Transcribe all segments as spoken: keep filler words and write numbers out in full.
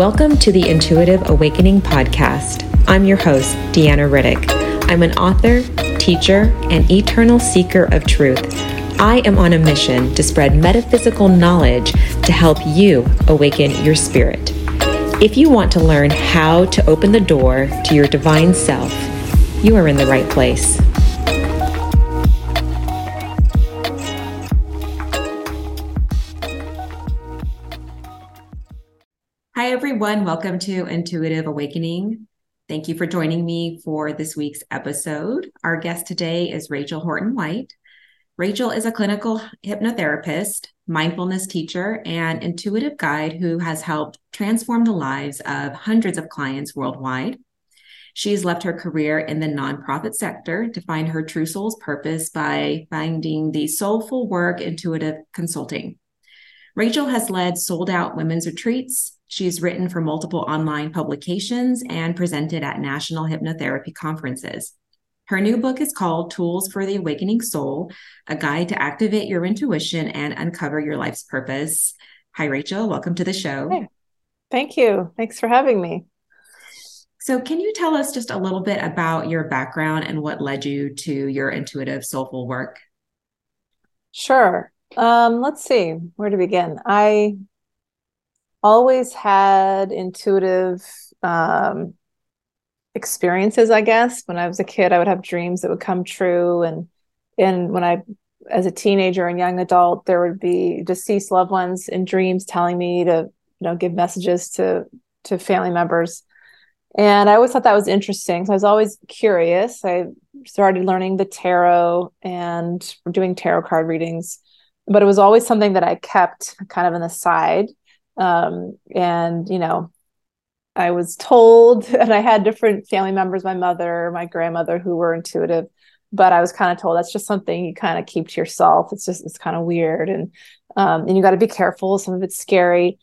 Welcome to the Intuitive Awakening Podcast. I'm your host, Deanna Riddick. I'm an author, teacher, and eternal seeker of truth. I am on a mission to spread metaphysical knowledge to help you awaken your spirit. If you want to learn how to open the door to your divine self, you are in the right place. Hi, everyone. Welcome to Intuitive Awakening. Thank you for joining me for this week's episode. Our guest today is Rachel Horton-White. Rachel is a clinical hypnotherapist, mindfulness teacher, and intuitive guide who has helped transform the lives of hundreds of clients worldwide. She's left her career in the nonprofit sector to find her true soul's purpose by finding the soulful work intuitive consulting. Rachel has led sold-out women's retreats. She's written for multiple online publications and presented at national hypnotherapy conferences. Her new book is called Tools for the Awakening Soul, a guide to activate your intuition and uncover your life's purpose. Hi, Rachel. Welcome to the show. Hey, thank you. Thanks for having me. So can you tell us just a little bit about your background and what led you to your intuitive soulful work? Sure. Um, let's see, where to begin. I always had intuitive um, experiences, I guess. When I was a kid, I would have dreams that would come true. And, and when I, as a teenager and young adult, there would be deceased loved ones in dreams telling me to, you know, give messages to, to family members. And I always thought that was interesting. So I was always curious. I started learning the tarot and doing tarot card readings, but it was always something that I kept kind of on the side. Um, and, you know, I was told, and I had different family members, my mother, my grandmother, who were intuitive, but I was kind of told that's just something you kind of keep to yourself. It's just, it's kind of weird. And, um, and you got to be careful. Some of it's scary.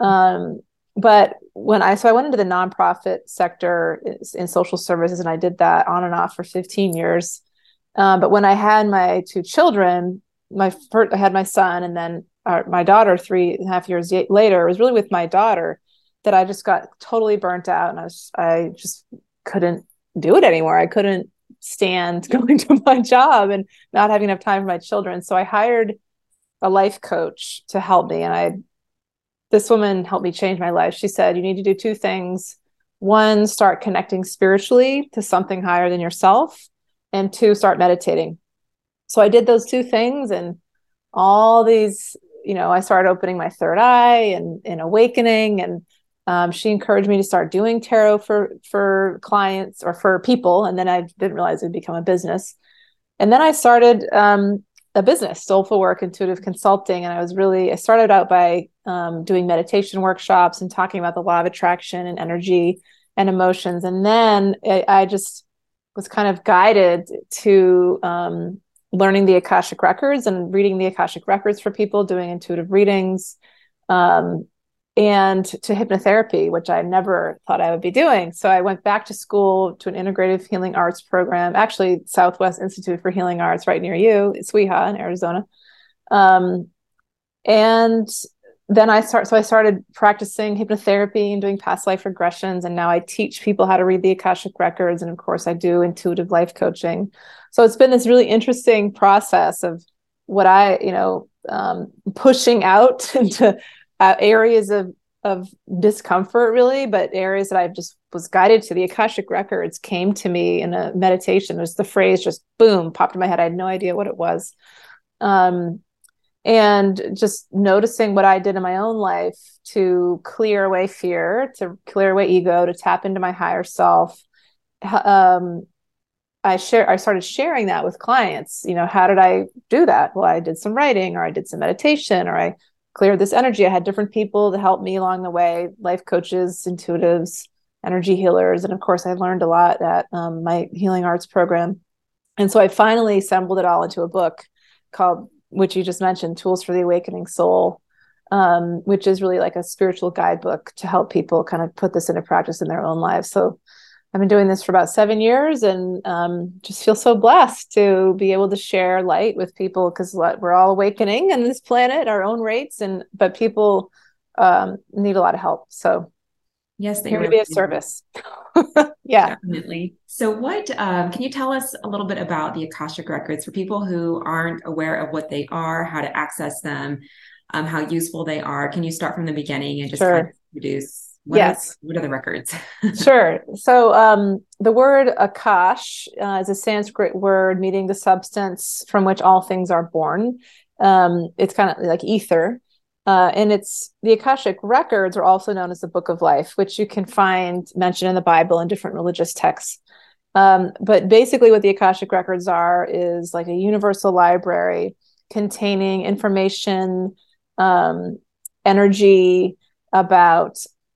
Um, but when I, so I went into the nonprofit sector in social services, and I did that on and off for fifteen years. Um, but when I had my two children, my first, I had my son, and then our, my daughter three and a half years later. It was really with my daughter that I just got totally burnt out, and I was, I just couldn't do it anymore. I couldn't stand going to my job and not having enough time for my children. So I hired a life coach to help me. And I, this woman helped me change my life. She said, you need to do two things. One, start connecting spiritually to something higher than yourself. And two, start meditating. So I did those two things, and all these, you know, I started opening my third eye and, and awakening. And um, she encouraged me to start doing tarot for, for clients or for people. And then I didn't realize it would become a business. And then I started um, a business, Soulful Work Intuitive Consulting. And I was really, I started out by um, doing meditation workshops and talking about the law of attraction and energy and emotions. And then I, I just was kind of guided to um, learning the Akashic Records and reading the Akashic Records for people, doing intuitive readings, um, and to hypnotherapy, which I never thought I would be doing. So I went back to school to an integrative healing arts program, actually Southwest Institute for Healing Arts right near you, it's SWEHA in Arizona. Um, and then I start, so I started practicing hypnotherapy and doing past life regressions. And now I teach people how to read the Akashic Records. And of course I do intuitive life coaching. So it's been this really interesting process of what I, you know, um, pushing out into uh, areas of, of discomfort really, but areas that I just was guided to. The Akashic Records came to me in a meditation. It was the phrase just boom, popped in my head. I had no idea what it was. Um, and just noticing what I did in my own life to clear away fear, to clear away ego, to tap into my higher self. Um, I share, I started sharing that with clients. You know, how did I do that? Well, I did some writing, or I did some meditation, or I cleared this energy. I had different people to help me along the way, life coaches, intuitives, energy healers. And of course, I learned a lot at um, my healing arts program. And so I finally assembled it all into a book called, which you just mentioned, Tools for the Awakening Soul, um, which is really like a spiritual guidebook to help people kind of put this into practice in their own lives. So I've been doing this for about seven years and um, just feel so blessed to be able to share light with people, because we're all awakening on this planet, our own rates, and but people um, need a lot of help. So Yes, they Here to really be of do. service. Yeah. Definitely. So, what um, can you tell us a little bit about the Akashic Records for people who aren't aware of what they are, how to access them, um, how useful they are? Can you start from the beginning and just kind of Sure. introduce what are Yes. what are the records? Sure. So um, the word Akash uh, is a Sanskrit word meaning the substance from which all things are born. Um, it's kind of like ether. Uh, and it's the Akashic records are also known as the Book of Life, which you can find mentioned in the Bible and different religious texts. Um, but basically, what the Akashic records are is like a universal library containing information, um, energy about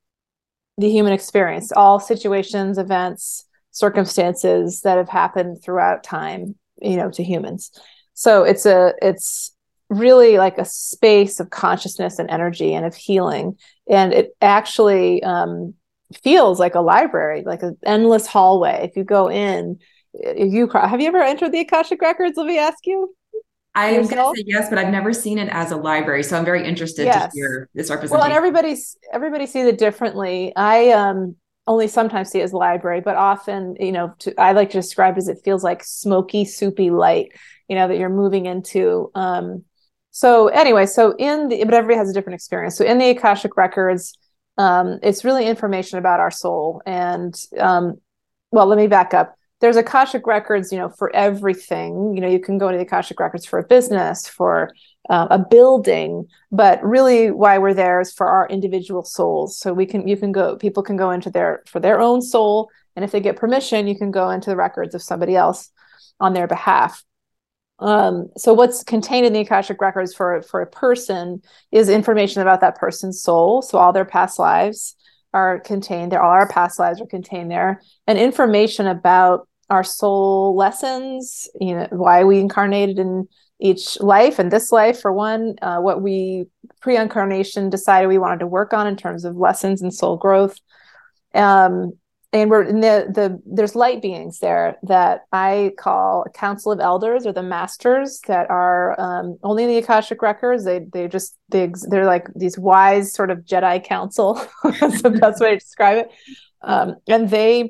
the human experience, all situations, events, circumstances that have happened throughout time, you know, to humans. So it's a it's really like a space of consciousness and energy and of healing. And it actually um, feels like a library, like an endless hallway. If you go in, if you have you ever entered the Akashic Records? Let me ask you I'm going to yourself. say yes, but I've never seen it as a library, so I'm very interested to Yes. hear this Well, and representation. everybody's everybody sees it differently. I um only sometimes see it as a library, but often, you know, to, I like to describe it as it feels like smoky, soupy light, you know, that you're moving into. Um, so anyway, so in the, but everybody has a different experience. So in the Akashic Records, um, it's really information about our soul. And um, well, let me back up. There's Akashic Records, you know, for everything. You know, you can go to the Akashic Records for a business, for uh, a building, but really why we're there is for our individual souls. So we can, you can go, people can go into their, for their own soul. And if they get permission, you can go into the records of somebody else on their behalf. Um, so what's contained in the Akashic Records for, for a person is information about that person's soul. So all their past lives are contained there. All our past lives are contained there, and information about our soul lessons, you know, why we incarnated in each life, and this life for one, uh, what we pre-incarnation decided we wanted to work on in terms of lessons and soul growth. Um, and we're in the the there's light beings there that I call a council of elders, or the masters, that are um, only in the Akashic Records. They they just they they're like these wise sort of Jedi council. That's the best way to describe it. Um, and they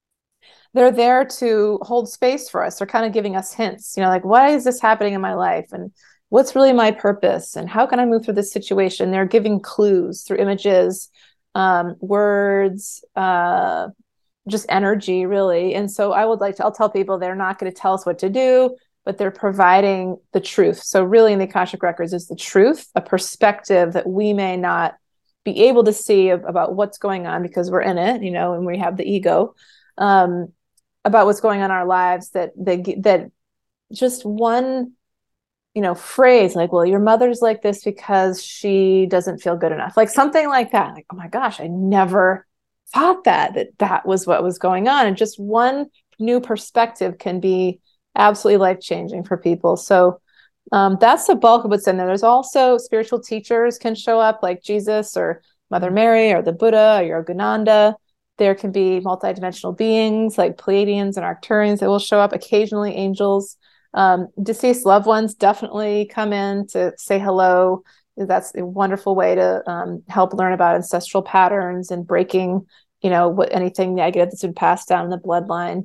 they're there to hold space for us. They're kind of giving us hints, you know, like, why is this happening in my life, and what's really my purpose, and how can I move through this situation? They're giving clues through images, um, words, uh, just energy, really. And so I would like to, I'll tell people they're not going to tell us what to do, but they're providing the truth. So really in the Akashic Records is the truth, a perspective that we may not be able to see of, about what's going on because we're in it, you know, and we have the ego, um, about what's going on in our lives, that they, that just one, you know, phrase like, well, your mother's like this because she doesn't feel good enough. Like something like that. Like, oh my gosh, I never thought that, that that was what was going on. And just one new perspective can be absolutely life-changing for people. So um, that's the bulk of what's in there. There's also spiritual teachers can show up, like Jesus or Mother Mary or the Buddha or Yogananda. There can be multidimensional beings like Pleiadians and Arcturians that will show up, occasionally angels. Um, deceased loved ones definitely come in to say hello. That's a wonderful way to um, help learn about ancestral patterns and breaking, you know, what anything negative that's been passed down in the bloodline.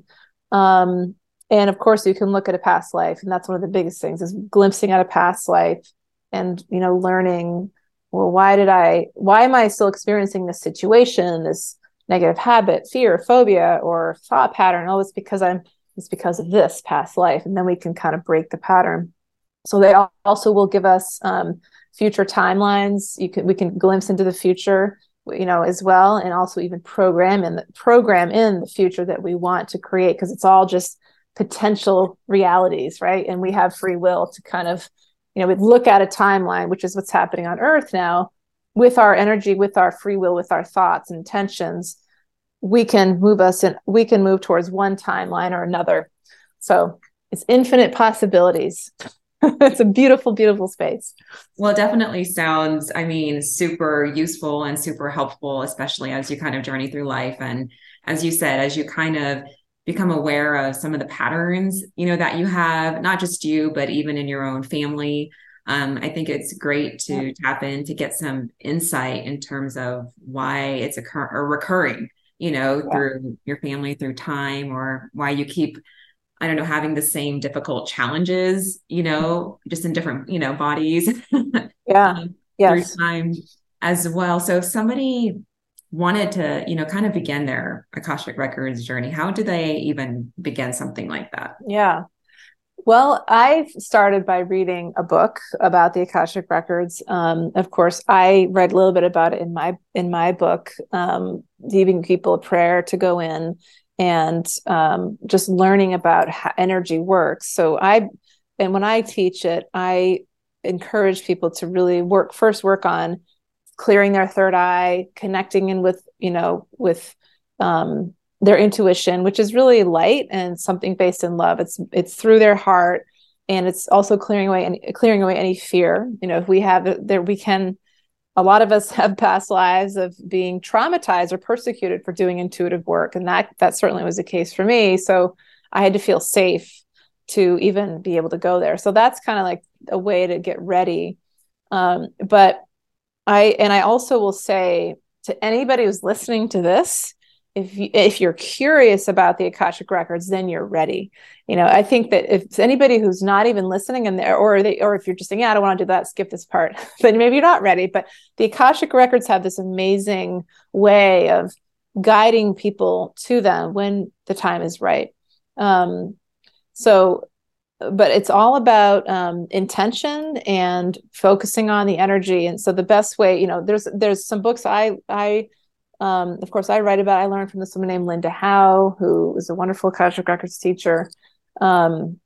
Um, and of course, you can look at a past life, and that's one of the biggest things is glimpsing at a past life, and you know, learning, well, why did I? Why am I still experiencing this situation, this negative habit, fear, phobia, or thought pattern? Oh, it's because I'm. It's because of this past life, and then we can kind of break the pattern. So they also will give us um, future timelines. You can we can glimpse into the future, you know, as well, and also even program in the program in the future that we want to create, because it's all just potential realities, right? And we have free will to kind of, you know, we look at a timeline, which is what's happening on Earth now, with our energy, with our free will, with our thoughts and intentions. We can move us and we can move towards one timeline or another. So it's infinite possibilities. It's a beautiful, beautiful space. Well, it definitely sounds, I mean, super useful and super helpful, especially as you kind of journey through life. And as you said, as you kind of become aware of some of the patterns, you know, that you have, not just you, but even in your own family, Um, I think it's great to Yeah. tap in to get some insight in terms of why it's occur or recurring, you know, Yeah. through your family, through time, or why you keep, I don't know, having the same difficult challenges, you know, just in different, you know, bodies Yeah. um, through Yes. time as well. So if somebody wanted to, you know, kind of begin their Akashic Records journey, how do they even begin something like that? Yeah. Well, I started by reading a book about the Akashic Records. Um, of course, I read a little bit about it in my in my book, um, giving people a prayer to go in and um, just learning about how energy works. So I, and when I teach it, I encourage people to really work first work on clearing their third eye, connecting in with, you know, with um, their intuition, which is really light and something based in love. It's it's through their heart, and it's also clearing away any clearing away any fear. You know, if we have there, we can. A lot of us have past lives of being traumatized or persecuted for doing intuitive work, and that that certainly was the case for me. So I had to feel safe to even be able to go there. So that's kind of like a way to get ready. Um, but I and I also will say to anybody who's listening to this, if you, if you're curious about the Akashic Records, then you're ready. You know, I think that if anybody who's not even listening and there, or they, or if you're just saying, yeah, I don't want to do that, skip this part, then maybe you're not ready. But the Akashic Records have this amazing way of guiding people to them when the time is right. Um, so but it's all about um, intention and focusing on the energy. And so the best way, you know, there's there's some books I I um, of course I write about. I learned from this woman named Linda Howe, who is a wonderful Akashic Records teacher. Um,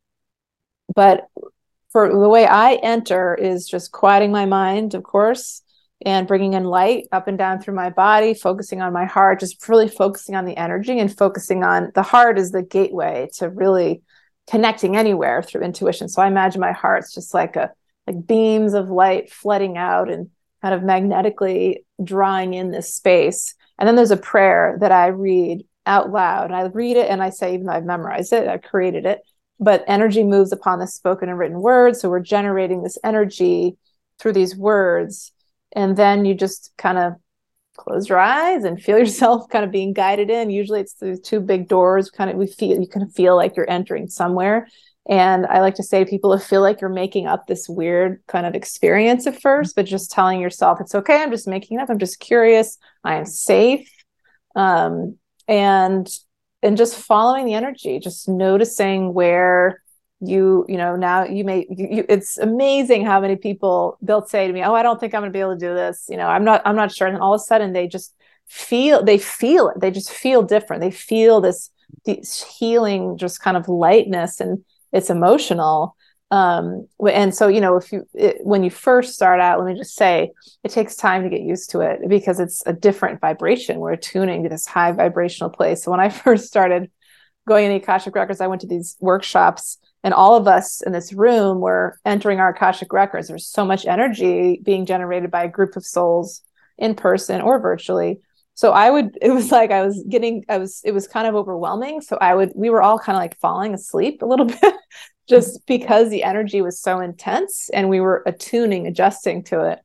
but for the way I enter is just quieting my mind, of course, and bringing in light up and down through my body, focusing on my heart, just really focusing on the energy and focusing on the heart is the gateway to really connecting anywhere through intuition. So I imagine my heart's just like a like beams of light flooding out and kind of magnetically drawing in this space. And then there's a prayer that I read out loud. And I read it and I say, even though I've memorized it, I've created it, but energy moves upon the spoken and written words. So we're generating this energy through these words. And then you just kind of close your eyes and feel yourself kind of being guided in. Usually it's through two big doors, kind of, we feel, you can feel like you're entering somewhere. And I like to say to people, to feel like you're making up this weird kind of experience at first, but just telling yourself, it's okay. I'm just making it up. I'm just curious. I am safe. Um, and, and just following the energy, just noticing where you, you know, now you may, you, you, it's amazing how many people they'll say to me, oh, I don't think I'm going to be able to do this. You know, I'm not, I'm not sure. And all of a sudden they just feel, they feel it. They just feel different. They feel this, this healing, just kind of lightness, and it's emotional. Um, and so, you know, if you, it, when you first start out, let me just say, it takes time to get used to it because it's a different vibration. We're tuning to this high vibrational place. So when I first started going in the Akashic Records, I went to these workshops, and all of us in this room were entering our Akashic Records. There's so much energy being generated by a group of souls in person or virtually. So I would, it was like I was getting, I was, it was kind of overwhelming. So I would, we were all kind of like falling asleep a little bit just because the energy was so intense and we were attuning, adjusting to it.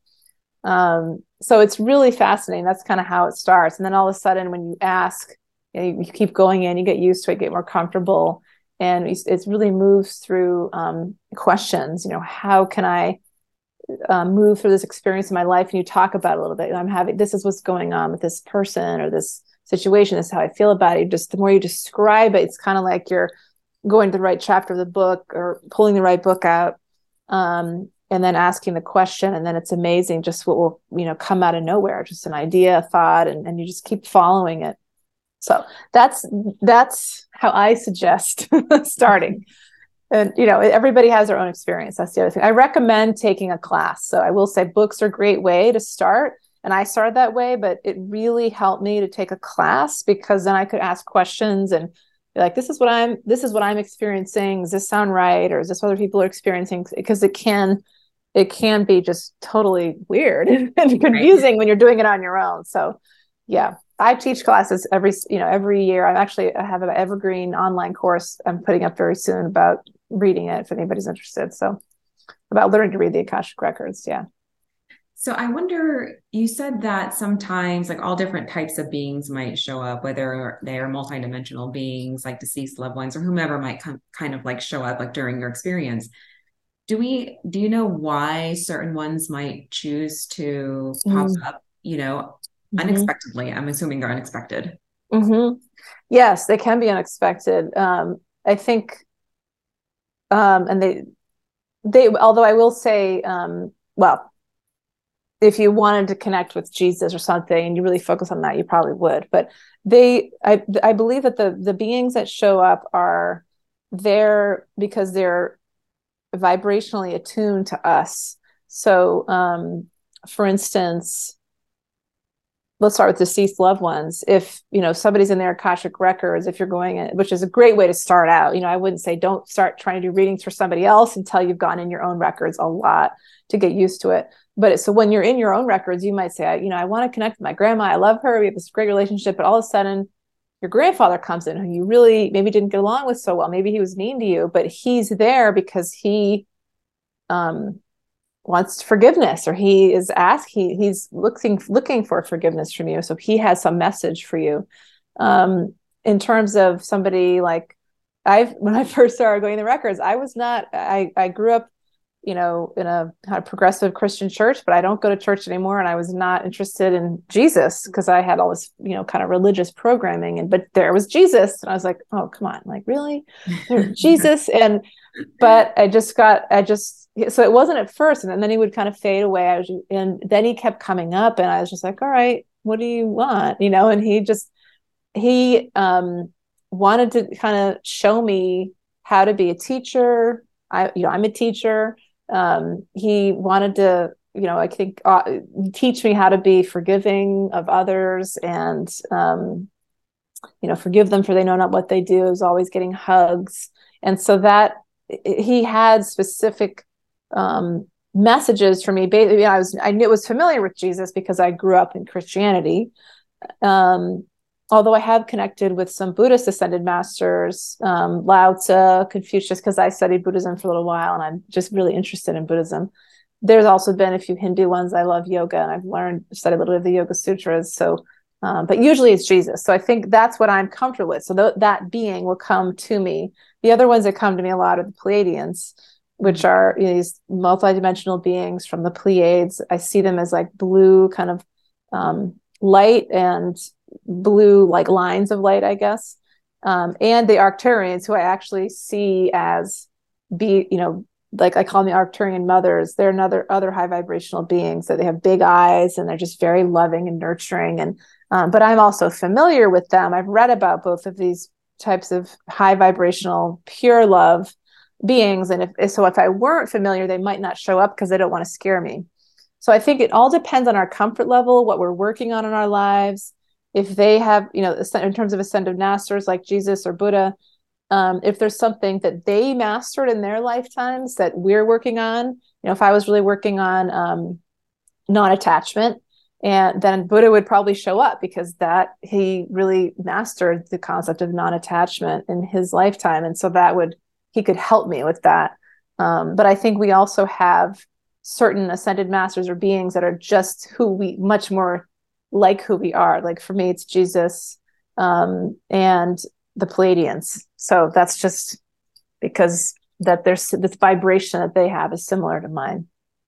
Um, so it's really fascinating. That's kind of how it starts. And then all of a sudden, when you ask, you know, you, you keep going in, you get used to it, get more comfortable. And it really moves through um, questions, you know, how can I um, move through this experience in my life? And you talk about it a little bit. I'm having, this is what's going on with this person or this situation. This is how I feel about it. Just the more you describe it, it's kind of like you're going to the right chapter of the book or pulling the right book out um, and then asking the question. And then it's amazing just what will, you know, come out of nowhere, just an idea, a thought, and, and you just keep following it. So that's that's how I suggest starting. And, you know, everybody has their own experience. That's the other thing. I recommend taking a class. So I will say books are a great way to start. And I started that way, but it really helped me to take a class because then I could ask questions and be like, this is what I'm, this is what I'm experiencing. Does this sound right? Or is this what other people are experiencing? Because it can, it can be just totally weird and confusing Right. when you're doing it on your own. So yeah. I teach classes every, you know, every year. I'm actually, I have an evergreen online course I'm putting up very soon about reading it if anybody's interested. So about learning to read the Akashic records. Yeah. So I wonder, you said that sometimes like all different types of beings might show up, whether they are multidimensional beings like deceased loved ones or whomever might come, kind of like show up like during your experience. Do we, do you know why certain ones might choose to pop Mm. up, you know, Mm-hmm. unexpectedly? I'm assuming they're unexpected. Mm-hmm. Yes, they can be unexpected. Um, I think, um, and they, they, although I will say, um, well, if you wanted to connect with Jesus or something and you really focus on that, you probably would. But they, I, I believe that the the beings that show up are there because they're vibrationally attuned to us. So, um, for instance, let's start with deceased loved ones. If, you know, somebody's in their Akashic records, if you're going in, which is a great way to start out, you know, I wouldn't say don't start trying to do readings for somebody else until you've gone in your own records a lot to get used to it. But so when you're in your own records, you might say, you know, I want to connect with my grandma. I love her. We have this great relationship. But all of a sudden, your grandfather comes in who you really maybe didn't get along with so well. Maybe he was mean to you, but he's there because he um, wants forgiveness, or he is asking, he's looking looking for forgiveness from you. So he has some message for you. Um, in terms of somebody like I've, when I first started going the records, I was not, I, I grew up, you know, in a kind of progressive Christian church, but I don't go to church anymore. And I was not interested in Jesus because I had all this, you know, kind of religious programming, and, but there was Jesus. And I was like, oh, come on, like really? Jesus. And, but I just got, I just, so it wasn't at first. And then he would kind of fade away. I was, and then he kept coming up and I was just like, all right, what do you want? You know, and he just, he um, wanted to kind of show me how to be a teacher. I, you know, I'm a teacher. Um, he wanted to, you know, I think uh, teach me how to be forgiving of others and, um, you know, forgive them for they know not what they do. It was always getting hugs. And so that he had specific um, messages for me. Basically, I was, I knew, was familiar with Jesus because I grew up in Christianity. Um, although I have connected with some Buddhist ascended masters, um, Lao Tzu, Confucius, because I studied Buddhism for a little while and I'm just really interested in Buddhism. There's also been a few Hindu ones. I love yoga and I've learned, studied a little bit of the Yoga Sutras. So, um, but usually it's Jesus. So I think that's what I'm comfortable with. So th- that being will come to me. The other ones that come to me a lot are the Pleiadians, which are, you know, these multidimensional beings from the Pleiades. I see them as like blue kind of um, light and blue like lines of light, I guess. Um, and the Arcturians, who I actually see as be, you know, like I call them the Arcturian mothers. They're another other high vibrational beings. So they have big eyes and they're just very loving and nurturing. And um, but I'm also familiar with them. I've read about both of these types of high vibrational pure love beings. And if so, if I weren't familiar, they might not show up because they don't want to scare me. So I think it all depends on our comfort level, what we're working on in our lives. If they have, you know, in terms of ascended masters like Jesus or Buddha, um, if there's something that they mastered in their lifetimes that we're working on, you know, if I was really working on um, non-attachment, and then Buddha would probably show up because that he really mastered the concept of non-attachment in his lifetime. And so that would, he could help me with that. Um, but I think we also have certain ascended masters or beings that are just who we, much more like who we are. Like for me, it's Jesus um, and the Pleiadians. So that's just because that there's this vibration that they have is similar to mine.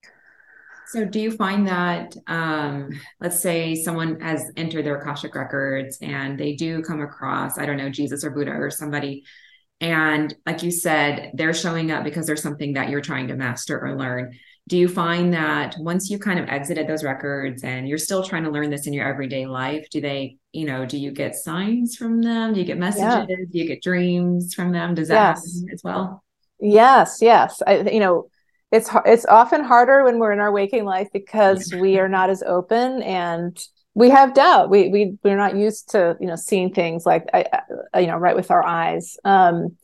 So do you find that, um, let's say someone has entered their Akashic records and they do come across, I don't know, Jesus or Buddha or somebody, and like you said, they're showing up because there's something that you're trying to master or learn. Do you find that once you kind of exited those records and you're still trying to learn this in your everyday life, do they, you know, do you get signs from them? Do you get messages? Yeah. Do you get dreams from them? Does that Yes. happen as well? Yes, yes. I, you know, it's it's often harder when we're in our waking life because we are not as open and we have doubt. We we we're not used to, you know, seeing things like I, I you know, right with our eyes. Um,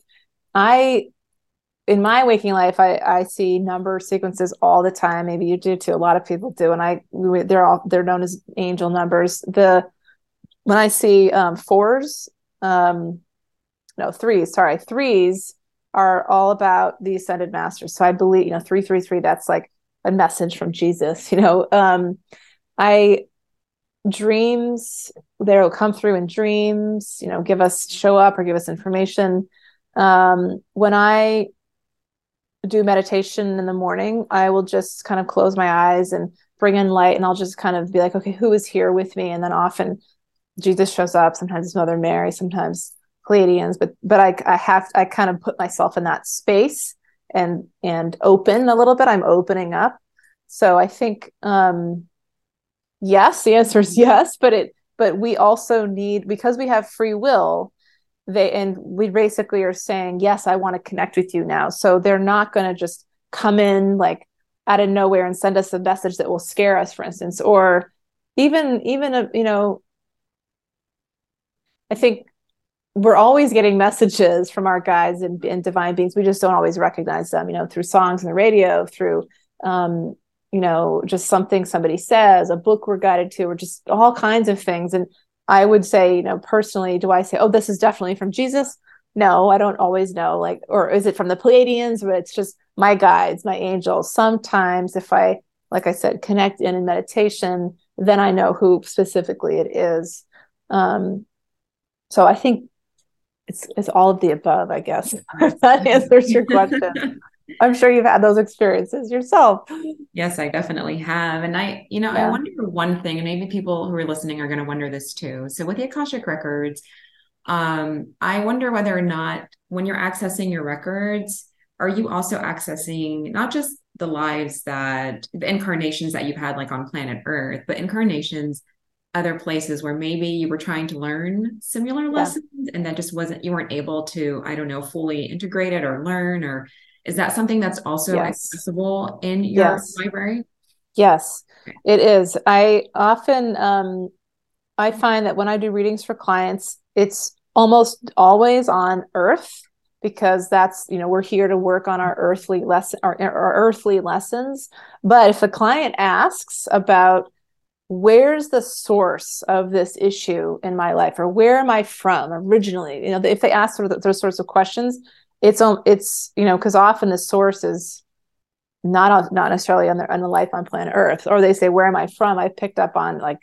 I in my waking life, I I see number sequences all the time. Maybe you do too. A lot of people do, and I they're all they're known as angel numbers. The when I see um, fours, um, no threes, sorry, threes. are all about the ascended masters. So I believe, you know, three three three, that's like a message from Jesus, you know. Um, I dreams, they'll come through in dreams, you know, give us, show up or give us information. Um, when I do meditation in the morning, I will just kind of close my eyes and bring in light, and I'll just kind of be like, okay, who is here with me? And then often Jesus shows up, sometimes it's Mother Mary, sometimes Pleiadians, but but I I have I kind of put myself in that space and and open a little bit. I'm opening up. So I think um yes, the answer is yes, but it but we also need, because we have free will, they and we basically are saying, yes, I want to connect with you now. So they're not going to just come in like out of nowhere and send us a message that will scare us, for instance, or even even a, you know, I think we're always getting messages from our guides and, and divine beings. We just don't always recognize them, you know, through songs on the radio, through, um, you know, just something somebody says, a book we're guided to, or just all kinds of things. And I would say, you know, personally, do I say, oh, this is definitely from Jesus? No, I don't always know. Like, or is it from the Pleiadians? But it's just my guides, my angels. Sometimes if I, like I said, connect in in meditation, then I know who specifically it is. Um, so I think it's it's all of the above, I guess. That answers your question. I'm sure you've had those experiences yourself. Yes, I definitely have. And I, you know, yeah. I wonder one thing, and maybe people who are listening are going to wonder this too. So with the Akashic Records, um, I wonder whether or not when you're accessing your records, are you also accessing not just the lives that, the incarnations that you've had like on planet Earth, but incarnations other places where maybe you were trying to learn similar lessons yeah. and that just wasn't, you weren't able to, I don't know, fully integrate it or learn, or is that something that's also yes. accessible in your yes. library? Yes, okay. It is. I often, um, I find that when I do readings for clients, it's almost always on Earth, because that's, you know, we're here to work on our earthly lesson, our, our earthly lessons. But if a client asks about, where's the source of this issue in my life, or where am I from originally? You know, if they ask sort of those sorts of questions, it's it's you know, because often the source is not not necessarily on the on the life on planet Earth, or they say, where am I from? I've picked up on like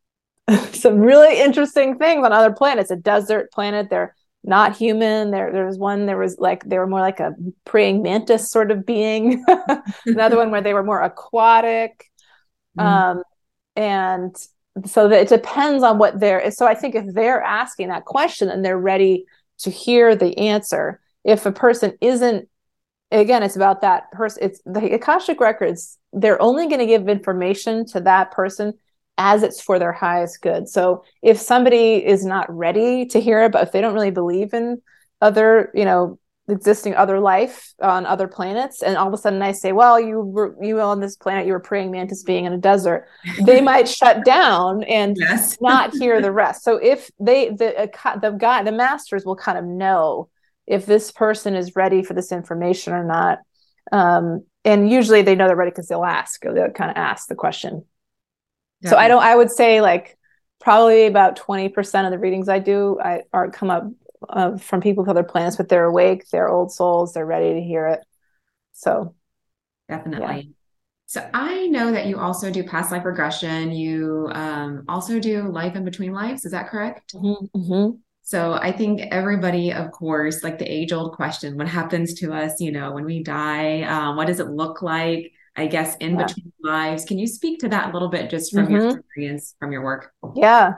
some really interesting things on other planets. A desert planet, they're not human. There there was one, there was like they were more like a praying mantis sort of being. Another one where they were more aquatic. Mm. Um, And so that it depends on what they're, so I think if they're asking that question and they're ready to hear the answer, if a person isn't, again, it's about that person, it's the Akashic Records, they're only going to give information to that person as it's for their highest good. So if somebody is not ready to hear it, but if they don't really believe in other, you know, existing other life on other planets, and all of a sudden I say, well, you were you on this planet, you were praying mantis being in a desert, they might shut down and yes. not hear the rest. So if they the uh, the guy the masters will kind of know if this person is ready for this information or not, um and usually they know they're ready because they'll ask, or they'll kind of ask the question. Yeah. So I don't I would say like probably about twenty percent of the readings I do I are come up Uh, from people with other planets, but they're awake, they're old souls, they're ready to hear it. So definitely. Yeah. So I know that you also do past life regression. You um, also do life in between lives. Is that correct? Mm-hmm. Mm-hmm. So I think everybody, of course, like the age old question, what happens to us, you know, when we die? Um, what does it look like, I guess, in yeah. between lives? Can you speak to that a little bit just from mm-hmm. your experience, from your work? Yeah.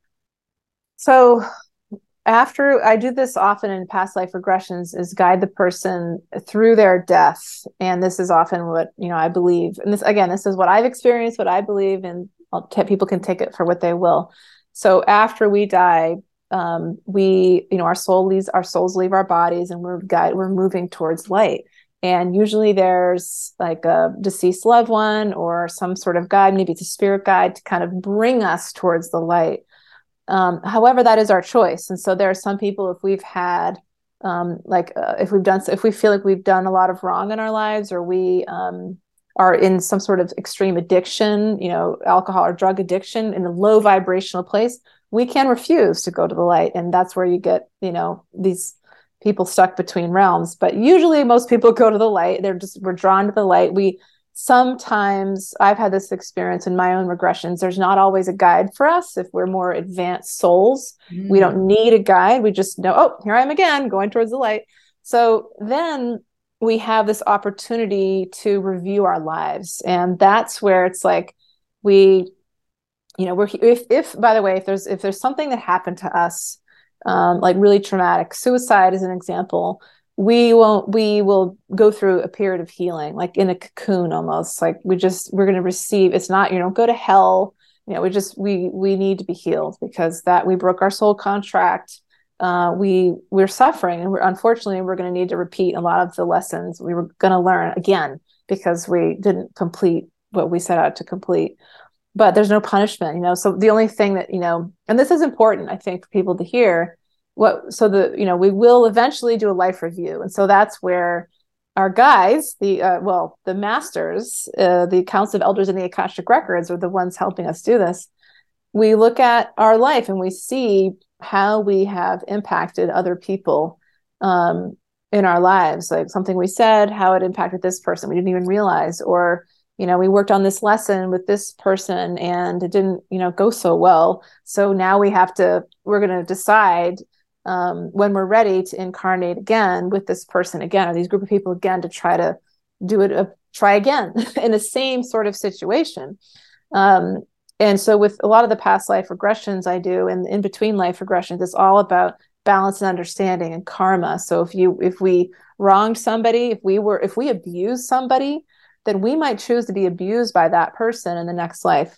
So after I do this often in past life regressions, is guide the person through their death. And this is often what, you know, I believe. And this, again, this is what I've experienced, what I believe, and I'll t- people can take it for what they will. So after we die, um, we, you know, our soul leaves, our souls leave our bodies, and we're guide, we're moving towards light. And usually there's like a deceased loved one or some sort of guide, maybe it's a spirit guide, to kind of bring us towards the light. Um, however, that is our choice. And so there are some people, if we've had, um, like, uh, if we've done, if we feel like we've done a lot of wrong in our lives, or we um, are in some sort of extreme addiction, you know, alcohol or drug addiction, in a low vibrational place, we can refuse to go to the light. And that's where you get, you know, these people stuck between realms. But usually most people go to the light. They're just, we're drawn to the light. We sometimes, I've had this experience in my own regressions. There's not always a guide for us. If we're more advanced souls, mm. we don't need a guide. We just know, oh, here I am again, going towards the light. So then we have this opportunity to review our lives. And that's where it's like, we, you know, we're, if, if, by the way, if there's, if there's something that happened to us, um, like really traumatic, suicide is an example, we won't, we will go through a period of healing, like in a cocoon almost. Like we just, we're going to receive, it's not, you know, go to hell. You know, we just, we, we need to be healed because that we broke our soul contract. Uh, we, we're suffering, and we're, unfortunately, we're going to need to repeat a lot of the lessons we were going to learn again, because we didn't complete what we set out to complete. But there's no punishment, you know? So the only thing that, you know, and this is important, I think, for people to hear, what, so the, you know, we will eventually do a life review. And so that's where our guides, the, uh, well, the masters, uh, the Council of Elders and the Akashic Records are the ones helping us do this. We look at our life and we see how we have impacted other people um, in our lives, like something we said, how it impacted this person we didn't even realize, or, you know, we worked on this lesson with this person and it didn't, you know, go so well. So now we have to, we're going to decide um, when we're ready to incarnate again with this person again, or these group of people again, to try to do it, uh, try again in the same sort of situation. Um, And so with a lot of the past life regressions I do and in between life regressions, it's all about balance and understanding and karma. So if you, if we wronged somebody, if we were, if we abused somebody, then we might choose to be abused by that person in the next life,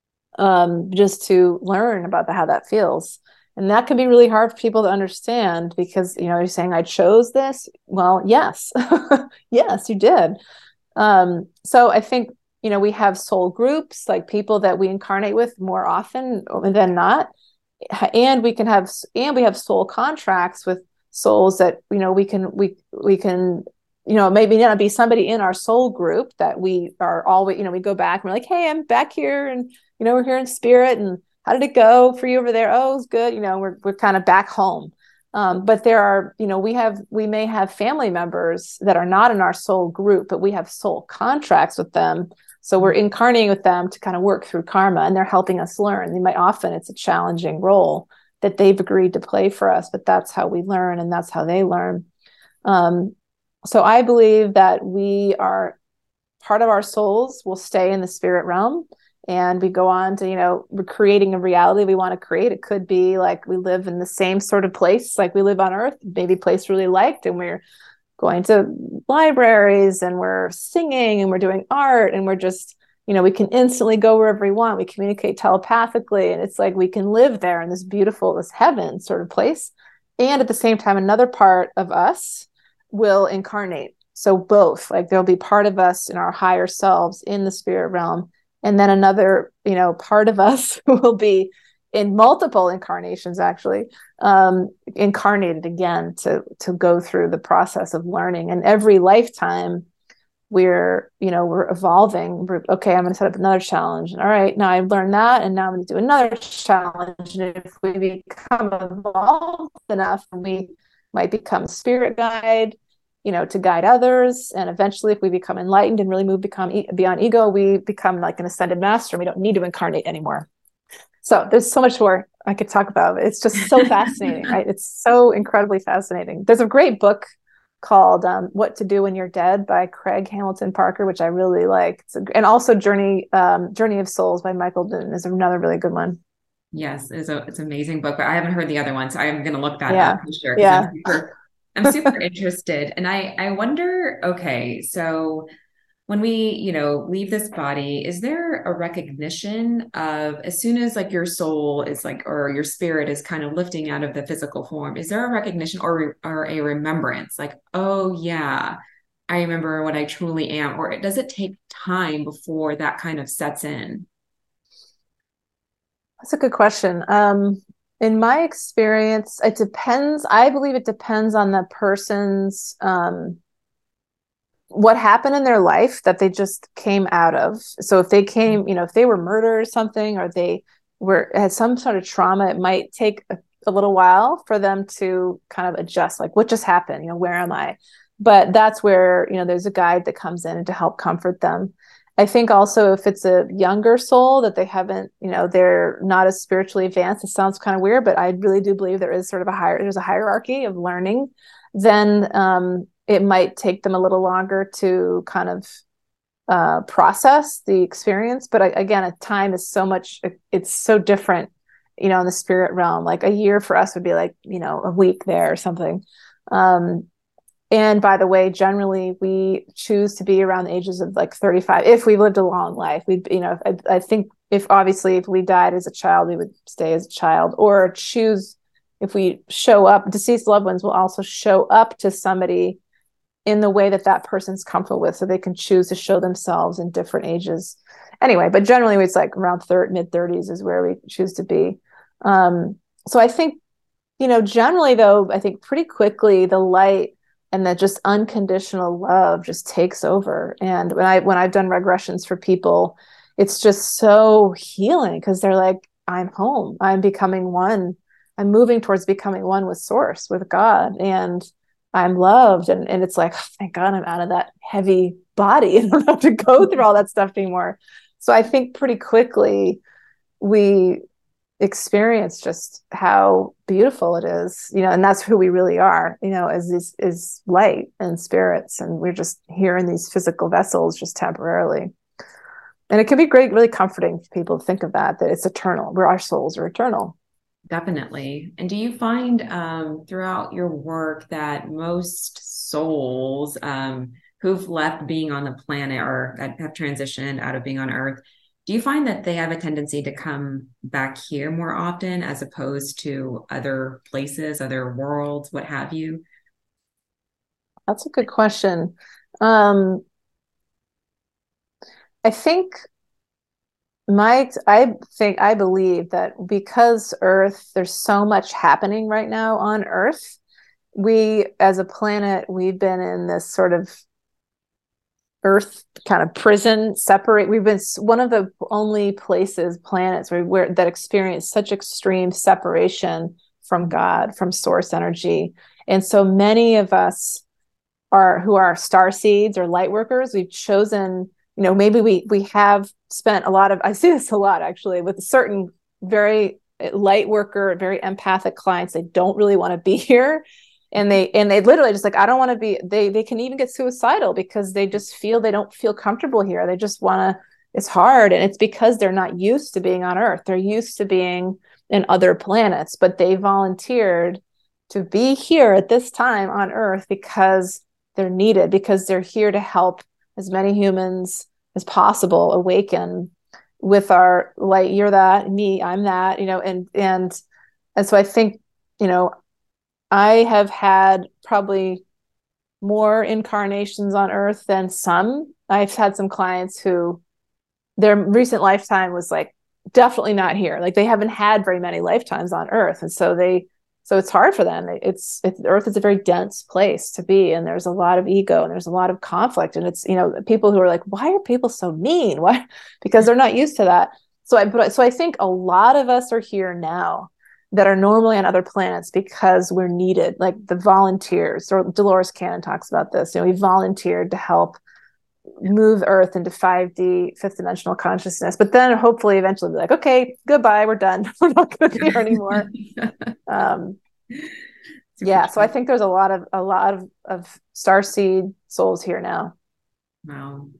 um, just to learn about the, how that feels. And that can be really hard for people to understand because, you know, you're saying I chose this. Well, yes, yes, you did. Um, so I think, you know, we have soul groups, like people that we incarnate with more often than not. And we can have, and we have soul contracts with souls that, you know, we can, we, we can, you know, maybe not be somebody in our soul group that we are always, you know, we go back and we're like, hey, I'm back here and, you know, we're here in spirit. And how did it go for you over there? Oh, it's good. You know, we're, we're kind of back home. Um, but there are, you know, we have, we may have family members that are not in our soul group, but we have soul contracts with them. So we're incarnating with them to kind of work through karma, and they're helping us learn. They might often, it's a challenging role that they've agreed to play for us, but that's how we learn and that's how they learn. Um, so I believe that we are, part of our souls will stay in the spirit realm, and we go on to, you know, we're creating a reality we want to create. It could be like we live in the same sort of place, like we live on Earth, maybe a place really liked, and we're going to libraries and we're singing and we're doing art and we're just, you know, we can instantly go wherever we want. We communicate telepathically, and it's like we can live there in this beautiful, this heaven sort of place. And at the same time, another part of us will incarnate. So both, like there'll be part of us in our higher selves in the spirit realm. And then another, you know, part of us will be in multiple incarnations, actually, um, incarnated again to, to go through the process of learning. And every lifetime we're, you know, we're evolving. We're, okay, I'm going to set up another challenge. All right, now I've learned that, and now I'm going to do another challenge. And if we become evolved enough, we might become a spirit guide, you know, to guide others. And eventually, if we become enlightened and really move become e- beyond ego, we become like an ascended master, and we don't need to incarnate anymore. So there's so much more I could talk about. It's just so fascinating, right? It's so incredibly fascinating. There's a great book called um, What to Do When You're Dead by Craig Hamilton Parker, which I really like. It's a, and also Journey um, Journey of Souls by Michael Newton is another really good one. Yes, it's a it's an amazing book, but I haven't heard the other one, so I'm going to look that yeah. up for sure. Yeah, I'm super, I'm super interested, and I I wonder. Okay, so when we, you know, leave this body, is there a recognition of, as soon as like your soul is like, or your spirit is kind of lifting out of the physical form, is there a recognition or, or a remembrance like, oh yeah, I remember what I truly am? Or does it take time before that kind of sets in? That's a good question. Um, in my experience, it depends. I believe it depends on the person's, um, what happened in their life that they just came out of. So if they came, you know, if they were murdered or something, or they were had some sort of trauma, it might take a, a little while for them to kind of adjust, like what just happened, you know, where am I? But that's where, you know, there's a guide that comes in to help comfort them. I think also if it's a younger soul that they haven't, you know, they're not as spiritually advanced, it sounds kind of weird, but I really do believe there is sort of a higher, there's a hierarchy of learning, then um, it might take them a little longer to kind of uh, process the experience. But again, a time is so much, it's so different, you know, in the spirit realm. Like a year for us would be like, you know, a week there or something. Um, And by the way, generally we choose to be around the ages of like thirty-five. If we lived a long life, we, you know, I, I think if obviously if we died as a child, we would stay as a child, or choose, if we show up, deceased loved ones will also show up to somebody in the way that that person's comfortable with. So they can choose to show themselves in different ages. Anyway, but generally it's like around thirty, mid thirties is where we choose to be. Um, so I think, you know, generally though, I think pretty quickly the light and that just unconditional love just takes over. And when I, when I've done regressions for people, it's just so healing because they're like, I'm home. I'm becoming one. I'm moving towards becoming one with source, with God. And I'm loved. And, and it's like, oh, thank God I'm out of that heavy body. I don't have to go through all that stuff anymore. So I think pretty quickly we experience just how beautiful it is, you know, and that's who we really are, you know, as is is light and spirits, and we're just here in these physical vessels just temporarily. And it can be great, really comforting for people to think of that, that it's eternal, where our souls are eternal. Definitely. And do you find um, throughout your work that most souls um, who've left being on the planet or have transitioned out of being on Earth, do you find that they have a tendency to come back here more often as opposed to other places, other worlds, what have you? That's a good question. Um, I think my, I think, I believe that because Earth, there's so much happening right now on Earth, we as a planet, we've been in this sort of Earth kind of prison, separate. We've been one of the only places, planets where, where that experience such extreme separation from God, from source energy. And so many of us are who are star seeds or light workers. We've chosen, you know, maybe we we have spent a lot of, I see this a lot actually with certain very light worker, very empathic clients. They don't really want to be here. And they and they literally just like, I don't want to be, they they can even get suicidal because they just feel they don't feel comfortable here. They just want to, it's hard. And it's because they're not used to being on Earth. They're used to being in other planets, but they volunteered to be here at this time on Earth because they're needed, because they're here to help as many humans as possible awaken with our light. You're that, me, I'm that, you know, and and and so I think, you know, I have had probably more incarnations on Earth than some. I've had some clients who their recent lifetime was like definitely not here. Like they haven't had very many lifetimes on Earth. And so they, so it's hard for them. It's, it's Earth is a very dense place to be. And there's a lot of ego and there's a lot of conflict. And it's, you know, people who are like, why are people so mean? Why? Because they're not used to that. So I, but, so I think a lot of us are here now that are normally on other planets because we're needed, like the volunteers, or Dolores Cannon talks about this. You know, we volunteered to help move Earth into five D, fifth dimensional consciousness, but then hopefully eventually be like, okay, goodbye, we're done. We're not going to be here anymore. um, yeah. So I think there's a lot of, a lot of, of starseed souls here now. Wow.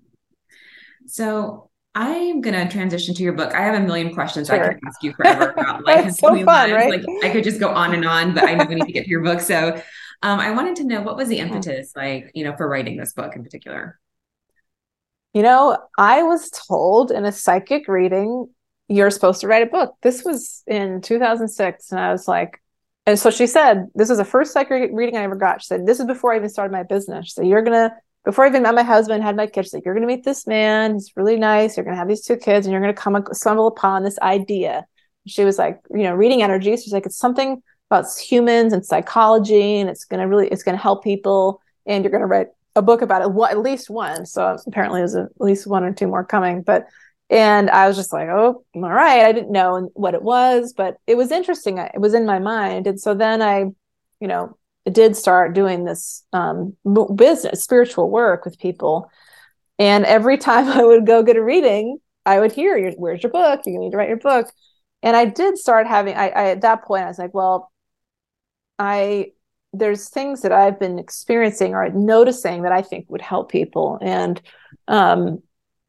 So I'm going to transition to your book. I have a million questions sure. I could ask you forever about life and so fun, right? Like I could just go on and on, but I know we need to get to your book. So um, I wanted to know, what was the impetus like, you know, for writing this book in particular? You know, I was told in a psychic reading, you're supposed to write a book. This was in two thousand six. And I was like, and so she said, this was the first psychic reading I ever got. She said, this is before I even started my business. So you're going to, before I even met my husband, had my kids, like, you're going to meet this man. He's really nice. You're going to have these two kids and you're going to come stumble upon this idea. She was like, you know, reading energy. She's like, it's something about humans and psychology, and it's going to really, it's going to help people. And you're going to write a book about it, what, at least one. So apparently there's a, at least one or two more coming. But And I was just like, oh, all right. I didn't know what it was, but it was interesting. It was in my mind. And so then I, you know, did start doing this um, business, spiritual work with people. And every time I would go get a reading, I would hear, where's your book? You need to write your book. And I did start having, I, I at that point, I was like, well, I, there's things that I've been experiencing or noticing that I think would help people. And, um,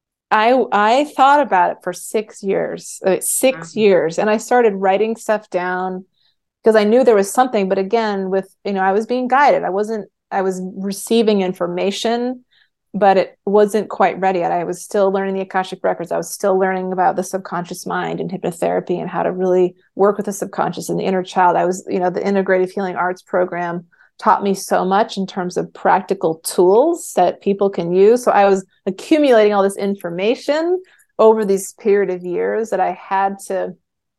I I thought about it for six years, uh, six Wow. years, and I started writing stuff down because I knew there was something. But again, with you know, I was being guided. I wasn't. I was receiving information, but it wasn't quite ready yet. I was still learning the Akashic records. I was still learning about the subconscious mind and hypnotherapy and how to really work with the subconscious and the inner child. I was, you know, the integrative healing arts program taught me so much in terms of practical tools that people can use. So I was accumulating all this information over this period of years that I had to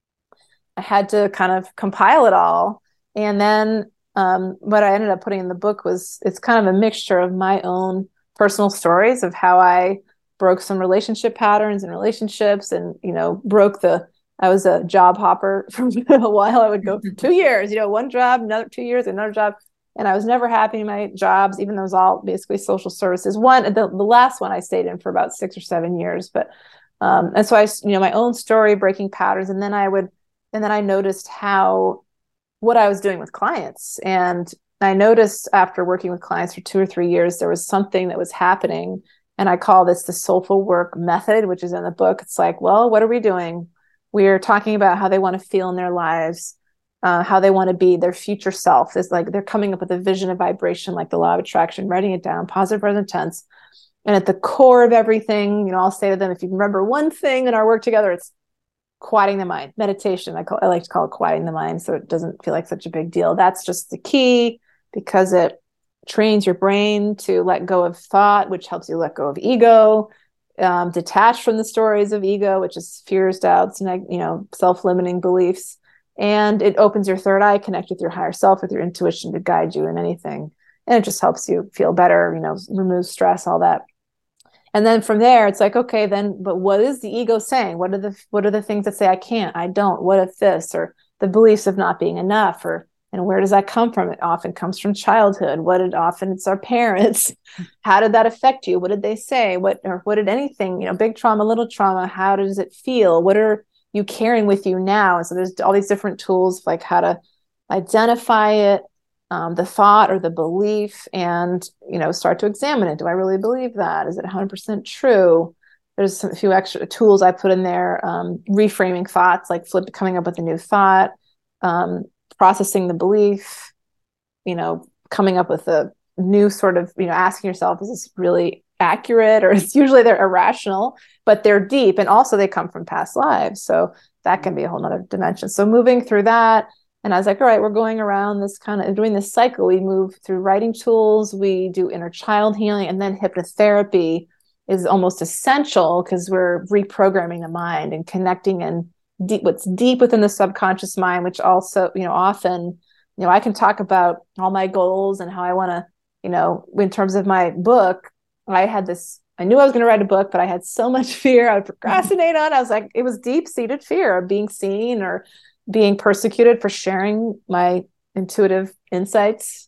I had to kind of compile it all. And then um, what I ended up putting in the book was it's kind of a mixture of my own personal stories of how I broke some relationship patterns and relationships and, you know, broke the I was a job hopper for a while. I would go for two years, you know, one job, another two years, another job. And I was never happy in my jobs, even though it was all basically social services. One, the, the last one I stayed in for about six or seven years. But, um, and so I, you know, my own story, breaking patterns. And then I would, and then I noticed how, what I was doing with clients. And I noticed after working with clients for two or three years, there was something that was happening. And I call this the soulful work method, which is in the book. It's like, well, what are we doing? We're talking about how they want to feel in their lives. Uh, how they want to be their future self is like they're coming up with a vision, a vibration, like the law of attraction, writing it down, positive present tense. And at the core of everything, you know, I'll say to them, if you remember one thing in our work together, it's quieting the mind, meditation. I call, I like to call it quieting the mind. So it doesn't feel like such a big deal. That's just the key because it trains your brain to let go of thought, which helps you let go of ego, um, detach from the stories of ego, which is fears, doubts, and, you know, self-limiting beliefs. And it opens your third eye, connect with your higher self, with your intuition to guide you in anything. And it just helps you feel better, you know, remove stress, all that. And then from there, it's like, okay, then, but what is the ego saying? What are the, what are the things that say, I can't, I don't, what if this, or the beliefs of not being enough, or, and where does that come from? It often comes from childhood. What did often it's our parents. How did that affect you? What did they say? What, or what did anything, you know, big trauma, little trauma, how does it feel? What are you carrying with you now? And so there's all these different tools, like how to identify it, um, the thought or the belief, and, you know, start to examine it. Do I really believe that? Is it one hundred percent true? There's a few extra tools I put in there, um, reframing thoughts, like flip, coming up with a new thought, um, processing the belief, you know, coming up with a new sort of, you know, asking yourself, is this really accurate? Or it's usually they're irrational, but they're deep. And also they come from past lives. So that can be a whole nother dimension. So moving through that, and I was like, all right, we're going around this kind of doing this cycle. We move through writing tools, we do inner child healing, and then hypnotherapy is almost essential because we're reprogramming the mind and connecting in deep, what's deep within the subconscious mind, which also, you know, often, you know, I can talk about all my goals and how I want to, you know, in terms of my book, I had this, I knew I was going to write a book, but I had so much fear. I would procrastinate on it. I was like, it was deep-seated fear of being seen or being persecuted for sharing my intuitive insights.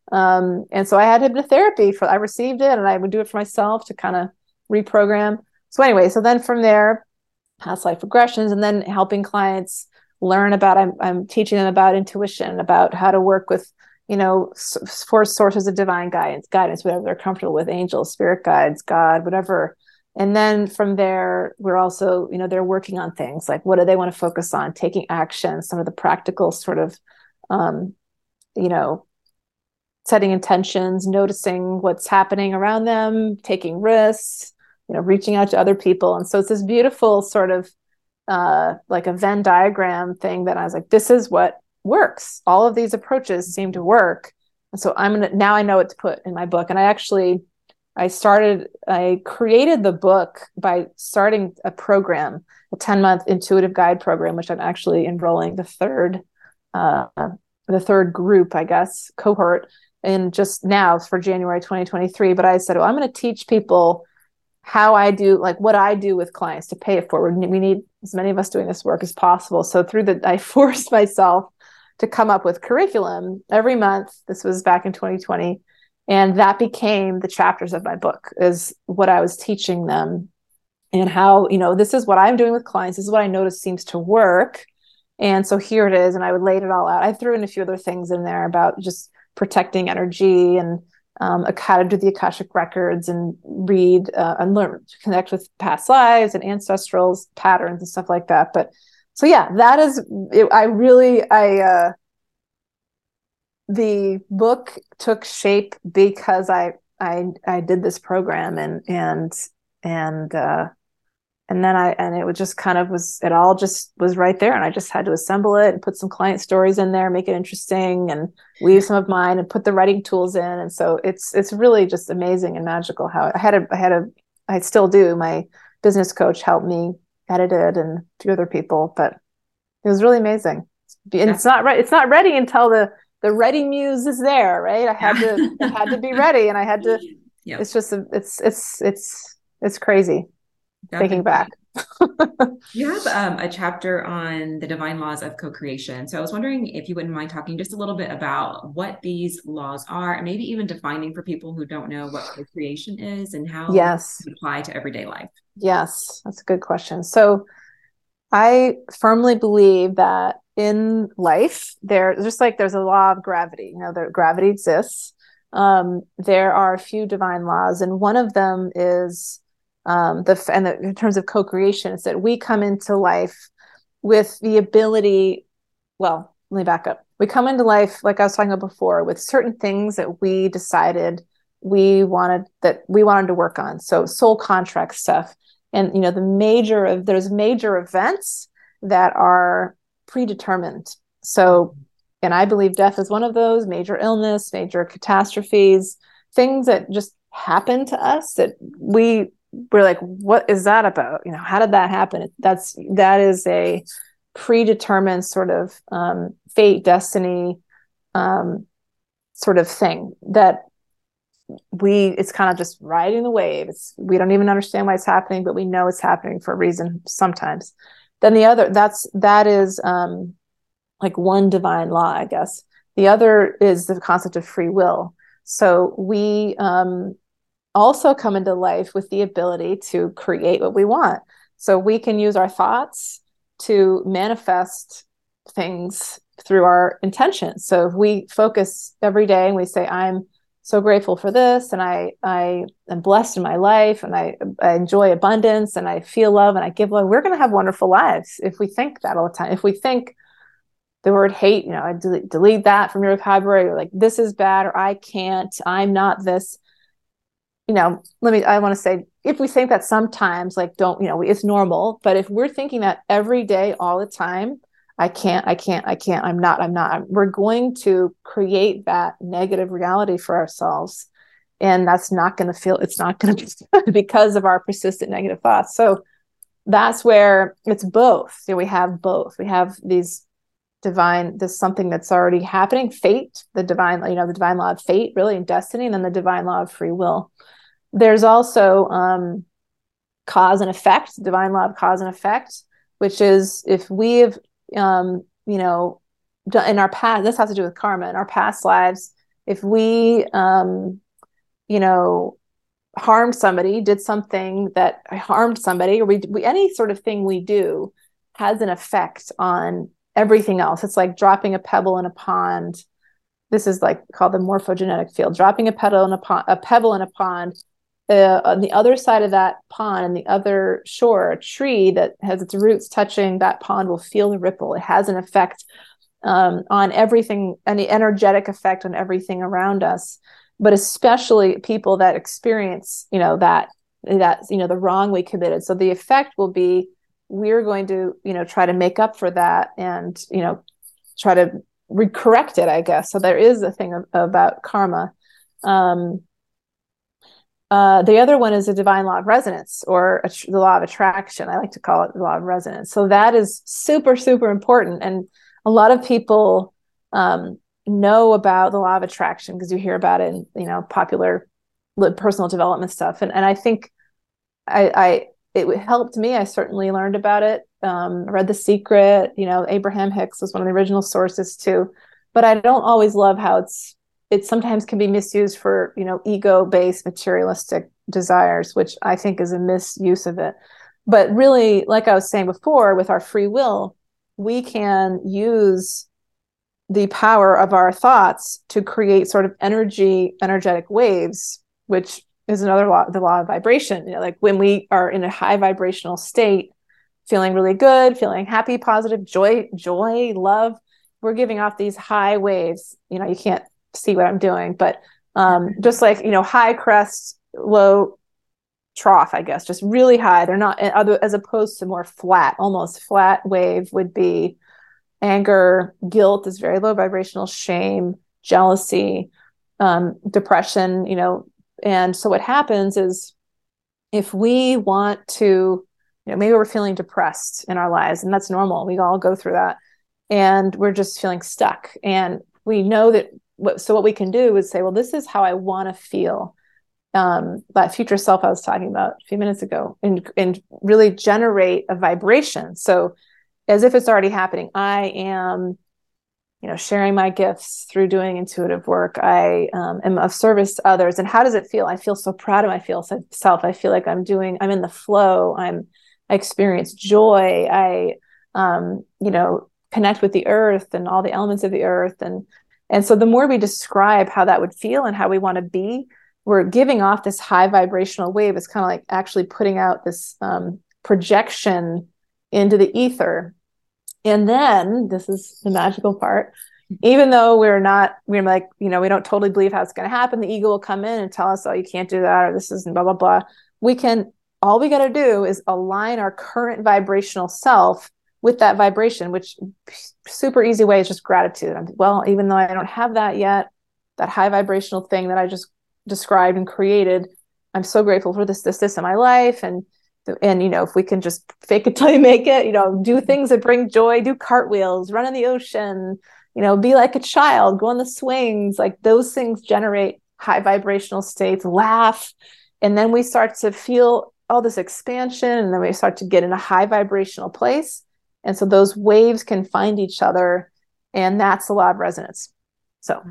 Um, and so I had hypnotherapy for, I received it and I would do it for myself to kind of reprogram. So anyway, so then from there, past life regressions, and then helping clients learn about, I'm, I'm teaching them about intuition, about how to work with, you know, four sources of divine guidance, guidance, whatever they're comfortable with, angels, spirit guides, God, whatever. And then from there, we're also, you know, they're working on things like, what do they want to focus on? Taking action, some of the practical sort of, um, you know, setting intentions, noticing what's happening around them, taking risks, you know, reaching out to other people. And so it's this beautiful sort of uh, like a Venn diagram thing that I was like, this is what works. All of these approaches seem to work. And so I'm going to, now I know what to put in my book. And I actually, I started, I created the book by starting a program, a ten month intuitive guide program, which I'm actually enrolling the third, uh, the third group, I guess, cohort, and just now for January twenty twenty-three. But I said, well, I'm going to teach people how I do, like what I do with clients to pay it forward. We need as many of us doing this work as possible. So through the, I forced myself to come up with curriculum every month. This was back in twenty twenty. And that became the chapters of my book, is what I was teaching them, and how, you know, this is what I'm doing with clients. This is what I noticed seems to work. And so here it is. And I would lay it all out. I threw in a few other things in there about just protecting energy, and um, how to do the Akashic records and read uh, and learn to connect with past lives and ancestral patterns and stuff like that. But so, yeah, that is, it, I really, I, uh, the book took shape because I, I, I did this program, and, and, and, uh, and then I, and it was just kind of was, it all just was right there. And I just had to assemble it and put some client stories in there, make it interesting, and weave some of mine and put the writing tools in. And so it's, it's really just amazing and magical how I had a, I had a, I still do, my business coach helped me edit it, and a few other people, but it was really amazing. And it's not right. It's not ready until the, the ready muse is there. Right. I had to, I had to be ready, and I had to, yep. It's just, a, it's, it's, it's, it's crazy. Definitely. Thinking back. You have um, a chapter on the divine laws of co-creation. So I was wondering if you wouldn't mind talking just a little bit about what these laws are, and maybe even defining for people who don't know what co-creation is and how yes. it apply to everyday life. Yes, that's a good question. So I firmly believe that in life, there, just like there's a law of gravity, you know, that gravity exists. Um, there are a few divine laws, and one of them is Um, the and the, in terms of co-creation, it's that we come into life with the ability. Well, let me back up. We come into life, like I was talking about before, with certain things that we decided we wanted that we wanted to work on. So soul contract stuff, and you know, the major of there's major events that are predetermined. So, and I believe death is one of those, major illness, major catastrophes, things that just happen to us that we. We're like, what is that about? You know, how did that happen? That's, that is a predetermined sort of um, fate, destiny um, sort of thing that we, it's kind of just riding the wave. It's, we don't even understand why it's happening, but we know it's happening for a reason sometimes. Then the other, that's, that is um, like one divine law, I guess. The other is the concept of free will. So we, um, also come into life with the ability to create what we want. So we can use our thoughts to manifest things through our intentions. So if we focus every day and we say, I'm so grateful for this, and I, I am blessed in my life, and I, I enjoy abundance, and I feel love, and I give love, we're going to have wonderful lives. If we think that all the time, if we think the word hate, you know, I delete, delete that from your vocabulary, or like, this is bad, or I can't, I'm not this, you know, let me, I want to say, if we think that sometimes, like, don't, you know, it's normal, but if we're thinking that every day, all the time, I can't, I can't, I can't, I'm not, I'm not, I'm, we're going to create that negative reality for ourselves. And that's not going to feel, it's not going to be good because of our persistent negative thoughts. So that's where it's both. So we have both. We have these divine, there's something that's already happening, fate, the divine, you know, the divine law of fate, really, and destiny, and then the divine law of free will. There's also um, cause and effect, divine law of cause and effect, which is if we've, um, you know, done in our past, this has to do with karma, in our past lives, if we, um, you know, harmed somebody, did something that harmed somebody, or we, we any sort of thing we do has an effect on everything else. It's like dropping a pebble in a pond. This is like called the morphogenetic field. Dropping a pebble in a pond, a pebble in a pond. Uh, on the other side of that pond, and the other shore, a tree that has its roots touching that pond will feel the ripple. It has an effect um, on everything, any energetic effect on everything around us. But especially people that experience, you know, that that you know the wrong we committed. So the effect will be, we're going to, you know, try to make up for that, and, you know, try to re-correct it, I guess. So there is a thing of, about karma. Um, uh, the other one is a divine law of resonance, or a, the law of attraction. I like to call it the law of resonance. So that is super, super important. And a lot of people um, know about the law of attraction because you hear about it in, you know, popular personal development stuff. And, and I think I, I it helped me. I certainly learned about it. Um, I read The Secret. You know, Abraham Hicks was one of the original sources too. But I don't always love how it's it sometimes can be misused for, you know, ego-based materialistic desires, which I think is a misuse of it. But really, like I was saying before, with our free will, we can use the power of our thoughts to create sort of energy, energetic waves, which is another law, the law of vibration. You know, like when we are in a high vibrational state, feeling really good, feeling happy, positive, joy, joy, love, we're giving off these high waves. You know, you can't see what I'm doing, but um, just like, you know, high crest, low trough, I guess, just really high. They're not, as opposed to more flat, almost flat wave would be anger. Guilt is very low vibrational, shame, jealousy, um, depression, you know. And so what happens is, if we want to, you know, maybe we're feeling depressed in our lives, and that's normal. We all go through that. And we're just feeling stuck. And we know that, what, so what we can do is say, well, this is how I want to feel. Um, that future self I was talking about a few minutes ago, and, and really generate a vibration. So as if it's already happening. I am, you know, sharing my gifts through doing intuitive work. I um, am of service to others. And how does it feel? I feel so proud of myself. I feel like I'm doing, I'm in the flow. I'm, I experience joy. I, um, you know, connect with the earth and all the elements of the earth. And, and so the more we describe how that would feel and how we want to be, we're giving off this high vibrational wave. It's kind of like actually putting out this um, projection into the ether. And then this is the magical part. Even though we're not, we're like, you know, we don't totally believe how it's going to happen. The ego will come in and tell us, oh, you can't do that, or this isn't blah, blah, blah. We can, all we got to do is align our current vibrational self with that vibration, which super easy way is just gratitude. Well, even though I don't have that yet, that high vibrational thing that I just described and created, I'm so grateful for this, this, this in my life. And And, you know, if we can just fake it till you make it, you know, do things that bring joy, do cartwheels, run in the ocean, you know, be like a child, go on the swings, like those things generate high vibrational states, laugh. And then we start to feel all this expansion, and then we start to get in a high vibrational place. And so those waves can find each other, and that's the law of resonance. So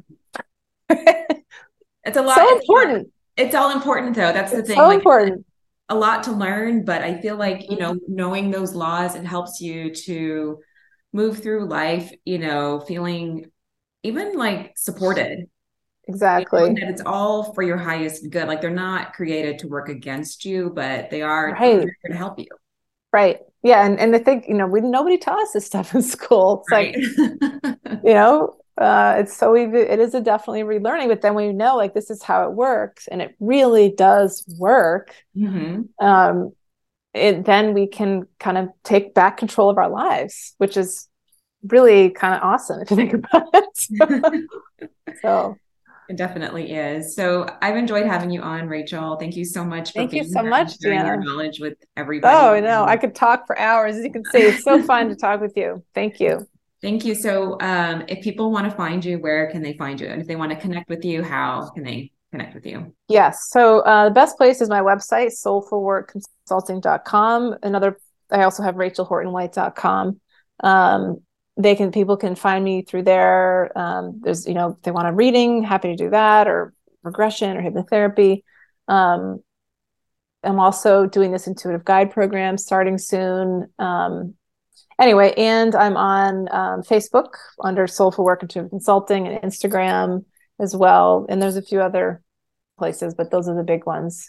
it's a lot. So it's important. It's all important though. That's the it's thing. So like, important. A lot to learn, but I feel like, you know, knowing those laws, it helps you to move through life, you know, feeling even like supported. Exactly. You know, that it's all for your highest good. Like they're not created to work against you, but they are right. here to help you. Right. Yeah. And, and I think, you know, we, nobody taught us this stuff in school. It's right. like, you know, uh, it's so easy. It is a definitely relearning, but then we know like, this is how it works, and it really does work. Mm-hmm. Um, it, then we can kind of take back control of our lives, which is really kind of awesome if you think about it. so It definitely is. So I've enjoyed having you on, Rachel. Thank you so much for Thank being you so here much, and sharing your Deanna. knowledge with everybody. Oh, no, I could talk for hours. As you can see, it's so fun to talk with you. Thank you. Thank you. So um, if people want to find you, where can they find you? And if they want to connect with you, how can they connect with you? Yes. So uh, the best place is my website, soulful work consulting dot com. Another, I also have rachel horton white dot com. Um, they can, people can find me through there. Um, there's, you know, if they want a reading, happy to do that, or regression or hypnotherapy. Um, I'm also doing this intuitive guide program starting soon. Um, anyway, and I'm on um, Facebook under Soulful Work Intuitive Consulting, and Instagram as well. And there's a few other places, but those are the big ones.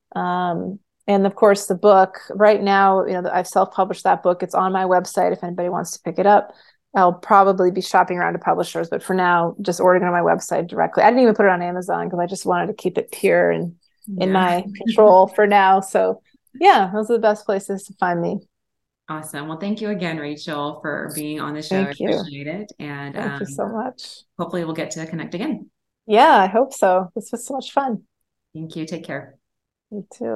Um, and of course, the book right now, you know, I've self-published that book. It's on my website if anybody wants to pick it up. I'll probably be shopping around to publishers, but for now, just ordering on my website directly. I didn't even put it on Amazon because I just wanted to keep it pure and yeah. in my control for now. So yeah, those are the best places to find me. Awesome. Well, thank you again, Rachel, for being on the show. Thank I you. appreciate it. And thank um, you so much. Hopefully we'll get to connect again. Yeah, I hope so. This was so much fun. Thank you. Take care. You too.